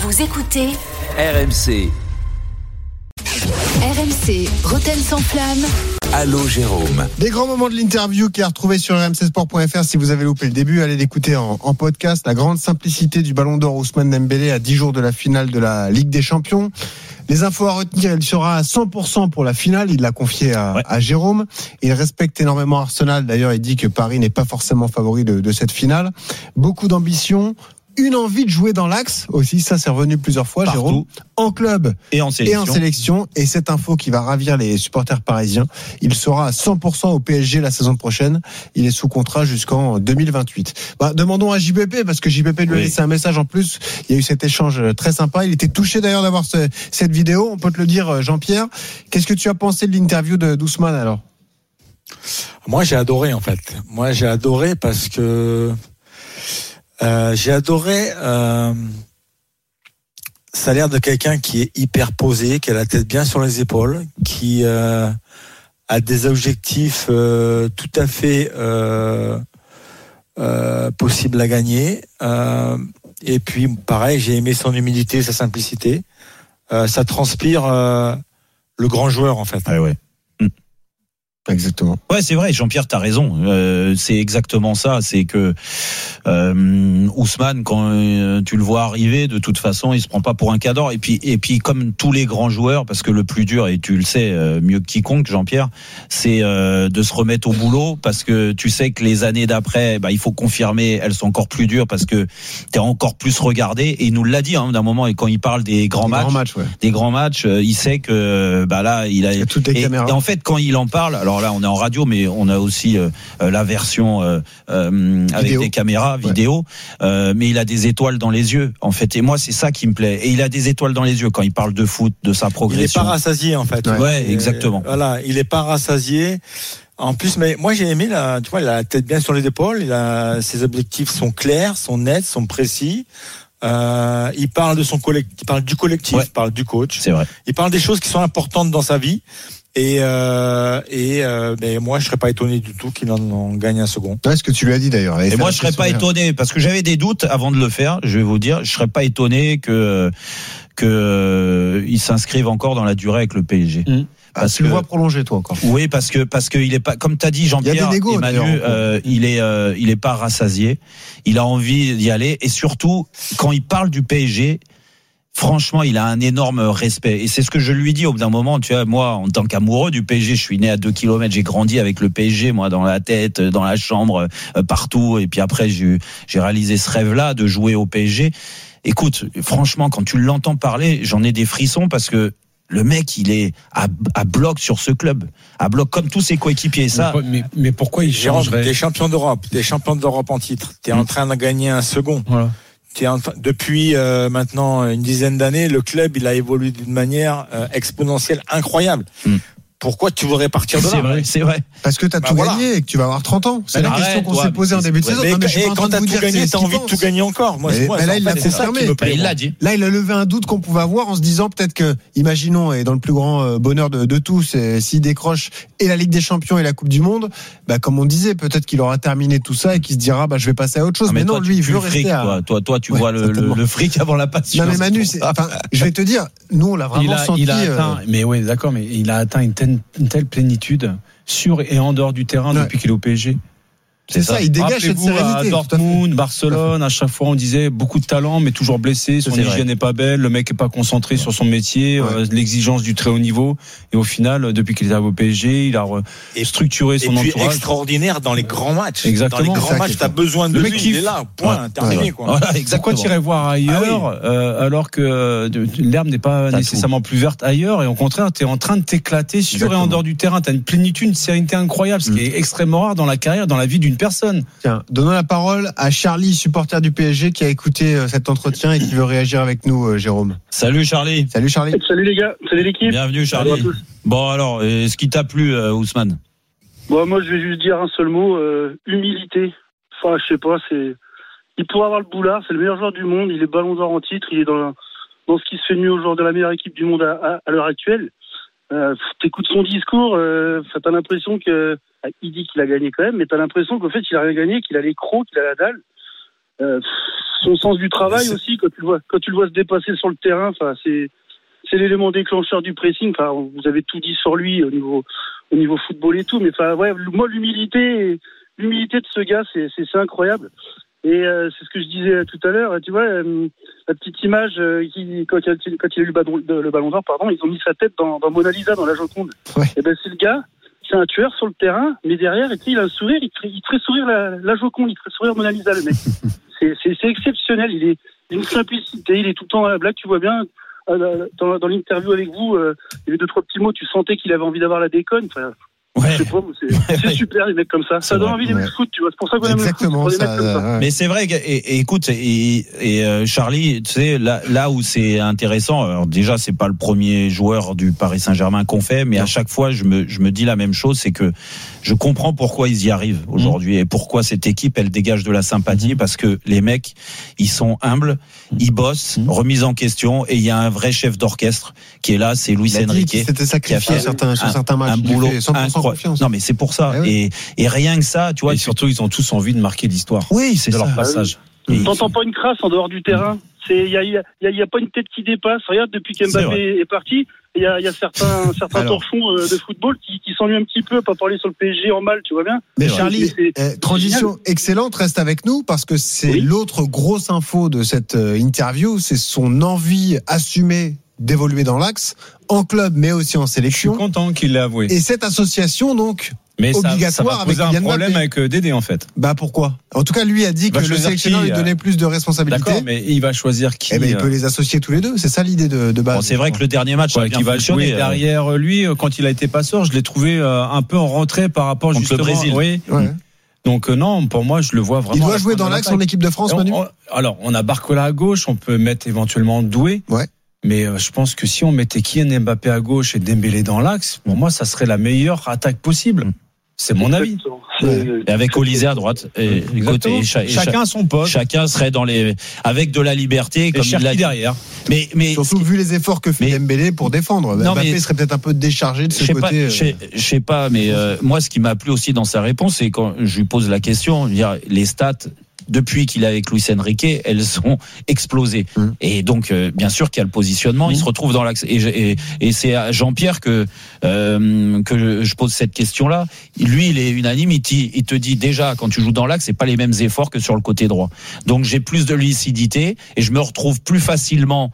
Vous écoutez RMC. RMC, Rotten sans flamme. Allô Jérôme. Des grands moments de l'interview qui est retrouvé sur rmcsport.fr. Si vous avez loupé le début, allez l'écouter en podcast. La grande simplicité du Ballon d'Or Ousmane Dembélé à 10 jours de la finale de la Ligue des Champions. Les infos à retenir, il sera à 100% pour la finale. Il l'a confié à Jérôme. Il respecte énormément Arsenal. D'ailleurs, il dit que Paris n'est pas forcément favori de cette finale. Beaucoup d'ambition. Une envie de jouer dans l'axe aussi, ça c'est revenu plusieurs fois, partout. Jérôme, en club et en sélection. Et cette info qui va ravir les supporters parisiens, il sera à 100% au PSG la saison prochaine. Il est sous contrat jusqu'en 2028. Demandons à JPP, parce que JPP lui a laissé un message en plus. Il y a eu cet échange très sympa. Il était touché d'ailleurs d'avoir cette vidéo. On peut te le dire, Jean-Pierre. Qu'est-ce que tu as pensé de l'interview d'Ousmane alors ? Moi j'ai adoré en fait. Moi j'ai adoré parce que j'ai adoré ça a l'air de quelqu'un qui est hyper posé, qui a la tête bien sur les épaules, qui a des objectifs tout à fait possibles à gagner, et puis pareil, j'ai aimé son humilité, sa simplicité. Ça transpire le grand joueur en fait. Ah ouais. Exactement. Ouais, c'est vrai, Jean-Pierre, t'as raison. C'est exactement ça. C'est que Ousmane, quand tu le vois arriver, de toute façon, il se prend pas pour un cador. Et puis, comme tous les grands joueurs, parce que le plus dur, et tu le sais mieux que quiconque, Jean-Pierre, c'est de se remettre au boulot, parce que tu sais que les années d'après, il faut confirmer, elles sont encore plus dures, parce que t'es encore plus regardé. Et il nous l'a dit d'un moment, et quand il parle des grands matchs, des grands matchs, il sait que là, il a toutes les caméras. Et en fait, quand il en parle, alors là on est en radio, mais on a aussi la version avec des caméras vidéo, mais il a des étoiles dans les yeux en fait, et moi c'est ça qui me plaît, et il a des étoiles dans les yeux quand il parle de foot, de sa progression. Il est pas rassasié en fait. Ouais, exactement. Voilà, il est pas rassasié. En plus, mais moi j'ai aimé tu vois, il a la tête bien sur les épaules, ses objectifs sont clairs, sont nets, sont précis. Il parle de son collectif, il parle du collectif, il parle du coach. C'est vrai. Il parle des choses qui sont importantes dans sa vie. Mais moi je serais pas étonné du tout qu'il en gagne un second. Ouais, ce que tu lui as dit d'ailleurs. Et moi je serais pas étonné, parce que j'avais des doutes avant de le faire. Je vais vous dire, je serais pas étonné que il s'inscrive encore dans la durée avec le PSG. Tu le vois prolonger toi encore. Oui, parce que il est pas, comme t'as dit Jean-Pierre et Manu, il est pas rassasié. Il a envie d'y aller, et surtout quand il parle du PSG. Franchement, il a un énorme respect. Et c'est ce que je lui dis au bout d'un moment. Tu vois, moi, en tant qu'amoureux du PSG, je suis né à 2 kilomètres, j'ai grandi avec le PSG, moi, dans la tête, dans la chambre, partout. Et puis après, j'ai réalisé ce rêve-là de jouer au PSG. Écoute, franchement, quand tu l'entends parler, j'en ai des frissons, parce que le mec, il est à bloc sur ce club. À bloc, comme tous ses coéquipiers. Ça. Mais pourquoi il changerait ? T'es champion d'Europe en titre. T'es en train de gagner un second. Voilà. Depuis maintenant une dizaine d'années, le club il a évolué d'une manière exponentielle, incroyable. Pourquoi tu voudrais partir de là ? C'est vrai. Parce que tu as tout gagné et que tu vas avoir 30 ans. C'est la question qu'on s'est posée en début de saison. Et quand tu as tout gagné, tu as envie de tout gagner encore. Là, il l'a confirmé. Il l'a dit. Là, il a levé un doute qu'on pouvait avoir en se disant peut-être que, imaginons, et dans le plus grand bonheur de tous, s'il décroche et la Ligue des Champions et la Coupe du Monde, comme on disait, peut-être qu'il aura terminé tout ça et qu'il se dira je vais passer à autre chose. Mais non, lui, il veut rester à... Toi, tu vois le fric avant la passion. Non, mais Manu, je vais te dire, nous, on l'a vraiment senti. Il a atteint, mais oui, d'accord, mais il a atteint une telle plénitude sur et en dehors du terrain depuis qu'il est au PSG. C'est ça, il dégage cette sérénité. À Dortmund, Barcelone, à chaque fois on disait beaucoup de talent, mais toujours blessé, son hygiène n'est pas belle, le mec est pas concentré sur son métier, l'exigence du très haut niveau. Et au final, depuis qu'il est arrivé au PSG, il a structuré son entourage. Et puis extraordinaire dans les grands matchs. Exactement. Dans les grands matchs, t'as besoin de lui, il est là, point, terminé. Voilà, pourquoi t'irais voir ailleurs alors que l'herbe n'est pas nécessairement plus verte ailleurs, et au contraire, t'es en train de t'éclater sur et en dehors du terrain. T'as une plénitude, une sérénité incroyable, ce qui est extrêmement rare dans la carrière, dans la vie d'une personne. Tiens, donnons la parole à Charlie, supporter du PSG, qui a écouté cet entretien et qui veut réagir avec nous, Jérôme. Salut Charlie. Salut Charlie. Salut les gars, salut l'équipe. Bienvenue Charlie. Bon alors, est-ce qui t'a plu, Ousmane ? Moi je vais juste dire un seul mot, humilité. Enfin, je sais pas, il pourrait avoir le boulard, c'est le meilleur joueur du monde, il est ballon d'or en titre, il est dans ce qui se fait de mieux au joueur de la meilleure équipe du monde à l'heure actuelle. T'écoutes son discours, t'as l'impression que il dit qu'il a gagné quand même, mais t'as l'impression qu'au fait il a rien gagné, qu'il a les crocs, qu'il a la dalle. son sens du travail aussi, quand tu le vois se dépasser sur le terrain, enfin, c'est l'élément déclencheur du pressing. Enfin, vous avez tout dit sur lui au niveau football et tout, mais enfin, ouais, moi, l'humilité de ce gars, c'est incroyable. Et c'est ce que je disais tout à l'heure. Tu vois, la petite image quand il a eu le ballon d'or, pardon, ils ont mis sa tête dans Mona Lisa, dans la Joconde. Ouais. Et ben c'est le gars, c'est un tueur sur le terrain, mais derrière, il a un sourire, il te fait sourire la Joconde, il te fait sourire Mona Lisa, le mec. c'est exceptionnel. Il est une simplicité, il est tout le temps à la blague. Tu vois bien dans l'interview avec vous, il y avait 2-3 petits mots. Tu sentais qu'il avait envie d'avoir la déconne. Enfin, ouais. Je sais pas, c'est super les mecs comme ça. Ça donne envie d'aimer le foot, tu vois. C'est pour ça qu'on aime le foot, pour les mecs comme ça. Ouais. Mais c'est vrai. Et écoute, Charlie, tu sais, là où c'est intéressant. Alors déjà, c'est pas le premier joueur du Paris Saint-Germain qu'on fait, mais à chaque fois, je me dis la même chose, c'est que je comprends pourquoi ils y arrivent aujourd'hui et pourquoi cette équipe, elle dégage de la sympathie, parce que les mecs, ils sont humbles, ils bossent, remise en question, et il y a un vrai chef d'orchestre qui est là, c'est Luis Enrique. C'était sacrifié sur certains matchs. Un boulot incroyable. Non, mais c'est pour ça. Et rien que ça, tu vois. Et surtout, ils ont tous envie de marquer l'histoire. Oui, c'est de leur passage. T'entends pas une crasse en dehors du terrain. Il y a pas une tête qui dépasse. Regarde, depuis qu'Mbappé est parti, il y a certains torchons de football qui s'ennuient un petit peu, à pas parler sur le PSG en mal, tu vois bien. Mais Charlie, transition excellente, reste avec nous, parce que c'est l'autre grosse info de cette interview, c'est son envie assumée d'évoluer dans l'axe, en club mais aussi en sélection. Je suis content qu'il l'ait avoué. Et cette association, donc, mais obligatoire, ça va poser avec un problème avec Dédé, en fait. Bah pourquoi ? En tout cas, lui a dit que le sélectionneur lui donnait plus de responsabilités. D'accord, mais il va choisir qui. Eh ben, il peut les associer tous les deux. C'est ça l'idée de base. Bon, c'est vrai que le dernier match qui va jouer derrière lui, quand il a été passeur, je l'ai trouvé un peu en retrait par rapport contre justement. Le Brésil. Oui. Ouais. Donc non, pour moi, je le vois vraiment. Il doit jouer dans l'axe en équipe de France, Manu. Alors, on a Barcola à gauche, on peut mettre éventuellement Doué. Ouais. Mais je pense que si on mettait Kylian Mbappé à gauche et Dembélé dans l'axe, pour moi, ça serait la meilleure attaque possible. C'est mon avis. Et avec Olysée à droite. Et chacun son poste. Chacun serait avec de la liberté, comme il l'a dit derrière. Mais surtout vu les efforts que fait Dembélé pour défendre. Mbappé serait peut-être un peu déchargé de ce côté. Je sais pas, mais moi, ce qui m'a plu aussi dans sa réponse, c'est quand je lui pose la question, les stats. Depuis qu'il est avec Luis Enrique, elles sont explosées. Et donc, bien sûr qu'il y a le positionnement, il se retrouve dans l'axe. Et c'est à Jean-Pierre que je pose cette question-là. Lui, il est unanime. Il te dit déjà, quand tu joues dans l'axe, c'est pas les mêmes efforts que sur le côté droit. Donc, j'ai plus de lucidité et je me retrouve plus facilement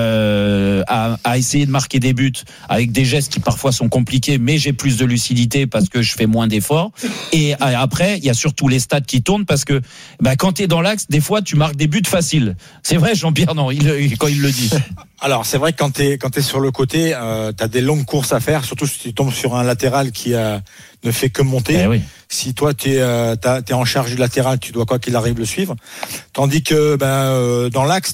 à essayer de marquer des buts avec des gestes qui parfois sont compliqués, mais j'ai plus de lucidité parce que je fais moins d'efforts. Et après, il y a surtout les stats qui tournent parce que quand tu es dans l'axe, des fois, tu marques des buts faciles. C'est vrai, Jean-Pierre, non, quand il le dit. Alors, c'est vrai que quand t'es sur le côté, t'as des longues courses à faire, surtout si tu tombes sur un latéral qui ne fait que monter. Oui. Si toi, t'es en charge du latéral, tu dois, quoi qu'il arrive, le suivre. Tandis que, dans l'axe,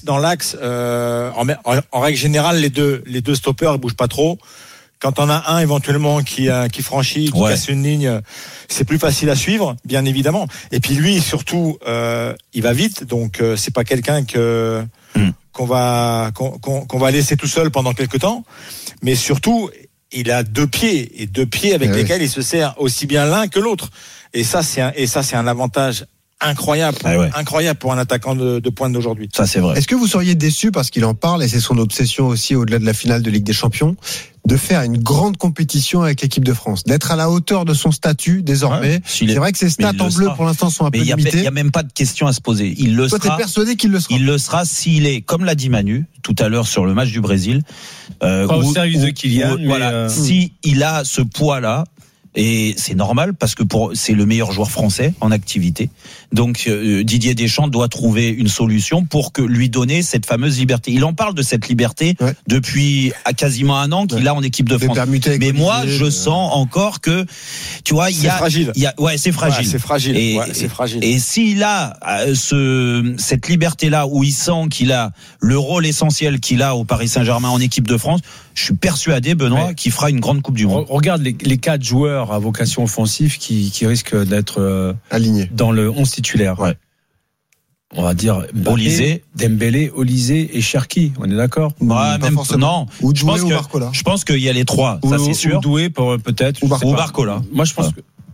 en règle générale, les deux stoppers, ils bougent pas trop. Quand on a un éventuellement qui franchit, qui casse une ligne, c'est plus facile à suivre, bien évidemment. Et puis lui, surtout, il va vite, donc c'est pas quelqu'un qu'on va laisser tout seul pendant quelque temps. Mais surtout, il a deux pieds avec lesquels il se sert aussi bien l'un que l'autre. Et ça, c'est un avantage incroyable, incroyable pour un attaquant de pointe d'aujourd'hui. Ça, c'est vrai. Est-ce que vous seriez déçu, parce qu'il en parle, et c'est son obsession aussi au-delà de la finale de Ligue des Champions, de faire une grande compétition avec l'équipe de France, d'être à la hauteur de son statut désormais? C'est vrai que ses stats en bleu pour l'instant sont un peu limitées. Il n'y a même pas de question à se poser. Il le sera. Toi, t'es persuadé qu'il le sera? Il le sera s'il est, comme l'a dit Manu tout à l'heure sur le match du Brésil, pas au service de Kylian, si il a ce poids-là. Et c'est normal parce que c'est le meilleur joueur français en activité. Donc Didier Deschamps doit trouver une solution pour lui donner cette fameuse liberté. Il en parle de cette liberté depuis quasiment un an qu'il a en équipe de France. Mais moi, je sens encore que, tu vois, c'est fragile. C'est fragile. C'est fragile. C'est fragile. Et s'il a cette liberté-là où il sent qu'il a le rôle essentiel qu'il a au Paris Saint-Germain en équipe de France, je suis persuadé, Benoît, qu'il fera une grande Coupe du Monde. Regarde les 4 joueurs à vocation offensive qui risquent d'être alignés dans le 11 titulaire. Ouais. On va dire Olysée, Dembélé, Olysée et Cherki. On est d'accord? Même non. Ou Doué ou Barcola. Je pense qu'il y a les trois, ça c'est sûr. Ou Doué peut-être. Ou Barcola. Moi je pense que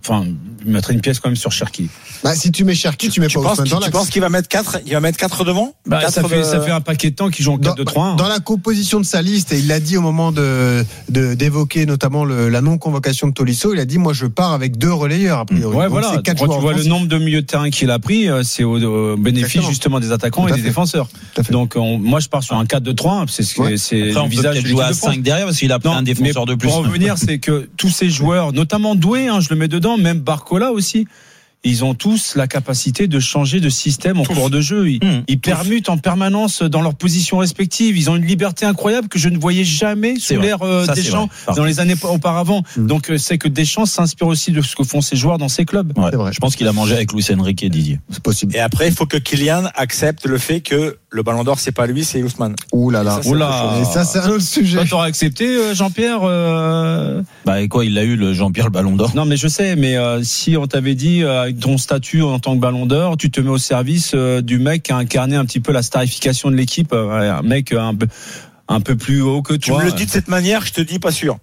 enfin, mettre une pièce quand même sur Cherki. Bah, si tu mets Cherki, tu mets pas Ousmane dans l'axe. Tu penses qu'il va mettre 4? Il va mettre 4 devant? Bah, ça fait un paquet de temps qu'ils jouent en 4-2-3-1. Dans la composition de sa liste, et il l'a dit au moment d'évoquer notamment la non-convocation de Tolisso, il a dit, moi, je pars avec 2 relayeurs, a priori. Ouais, voilà. Quand tu vois le nombre de milieux de terrain qu'il a pris, c'est au bénéfice justement des attaquants et des défenseurs. Donc, moi, je pars sur un 4-2-3-1. C'est ce que c'est le visage de jouer à 5 derrière parce qu'il a pris un défenseur de plus. Pour en revenir, c'est que tous ces joueurs, notamment Doué, je le mets dedans, même Barcola aussi, ils ont tous la capacité de changer de système en cours de jeu. Ils permutent en permanence dans leurs positions respectives. Ils ont une liberté incroyable que je ne voyais jamais sous l'ère Deschamps dans les années auparavant. Donc c'est que Deschamps s'inspire aussi de ce que font ces joueurs dans ces clubs. Ouais, c'est vrai. Je pense qu'il a mangé avec Luis Enrique et Didier. C'est possible. Et après, il faut que Kylian accepte le fait que le Ballon d'Or, c'est pas lui, c'est Ousmane. Ouh là là. Et ça, c'est un autre sujet. Toi, t'aurais accepté, Jean-Pierre Bah, et quoi, il l'a eu, Jean-Pierre, le Ballon d'Or. Non, mais je sais, mais si on t'avait dit, avec ton statut en tant que Ballon d'Or, tu te mets au service du mec qui a incarné un petit peu la starification de l'équipe, un mec un peu plus haut que toi. Tu me le dis de cette manière, je te dis pas sûr.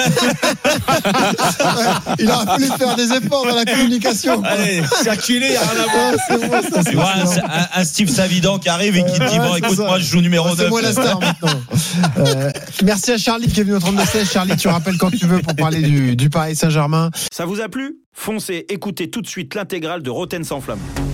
Il aurait fallu faire des efforts dans la communication. Allez, circuler, il n'y a rien à voir. Tu vois, un Steve Savidan qui arrive et qui te dit, bon, écoute, moi, je joue numéro 9. C'est moi la star maintenant. Merci à Charlie qui est venu au 32-16. Charlie, tu rappelles quand tu veux pour parler du Paris Saint-Germain. Ça vous a plu ? Foncez, écoutez tout de suite l'intégrale de Roten sans flamme.